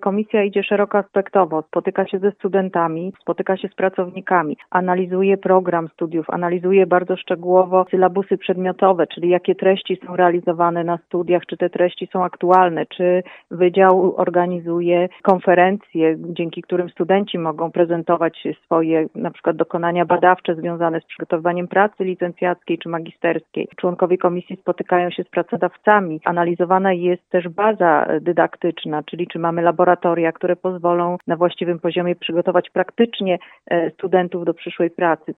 komisja idzie szerokoaspektowo, spotyka się ze studentami, spotyka się z pracownikami, analizuje program studiów, analizuje bardzo szczegółowo sylabusy przedmiotowe, czyli jakie treści są realizowane na studiach, czy te treści są aktualne, czy wydział organizuje konferencje, dzięki którym studenci mogą prezentować swoje na przykład dokonania badawcze związane z przygotowywaniem pracy licencjackiej czy magisterskiej. Członkowie komisji spotykają się z pracodawcami. Analizowana jest też baza dydaktyczna, czyli czy mamy laboratoria, które pozwolą na właściwym poziomie przygotować praktycznie studentów do przyszłej pracy.